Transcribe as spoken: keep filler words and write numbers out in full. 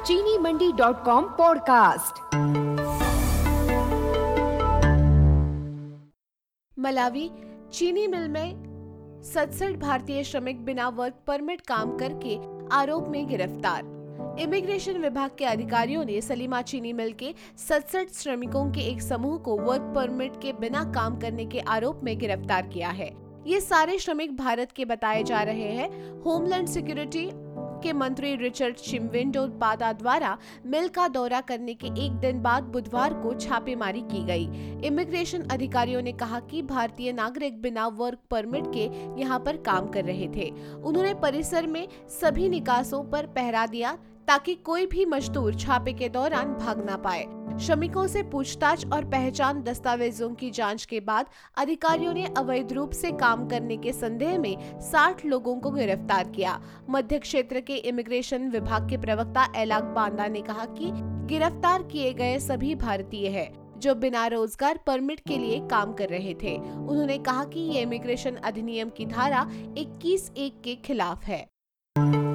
चीनी Mandi dot com podcast. Malawi चीनी मिल में सड़सठ भारतीय श्रमिक बिना वर्क परमिट काम करके आरोप में गिरफ्तार। इमिग्रेशन विभाग के अधिकारियों ने सलीमा चीनी मिल के सड़सठ श्रमिकों के एक समूह को वर्क परमिट के बिना काम करने के आरोप में गिरफ्तार किया है। ये सारे श्रमिक भारत के बताए जा रहे हैं। होमलैंड सिक्योरिटी के मंत्री रिचर्ड शिमविंडो पादा द्वारा मिल का दौरा करने के एक दिन बाद बुधवार को छापेमारी की गई। इमिग्रेशन अधिकारियों ने कहा कि भारतीय नागरिक बिना वर्क परमिट के यहां पर काम कर रहे थे। उन्होंने परिसर में सभी निकासों पर पहरा दिया ताकि कोई भी मजदूर छापे के दौरान भाग ना पाए। श्रमिकों से पूछताछ और पहचान दस्तावेजों की जांच के बाद अधिकारियों ने अवैध रूप से काम करने के संदेह में साठ लोगों को गिरफ्तार किया। मध्य क्षेत्र के इमिग्रेशन विभाग के प्रवक्ता एलाक बांदा ने कहा कि गिरफ्तार किए गए सभी भारतीय हैं जो बिना रोजगार परमिट के लिए काम कर रहे थे। उन्होंने कहा कि ये इमिग्रेशन अधिनियम की धारा इक्कीस एक के खिलाफ है।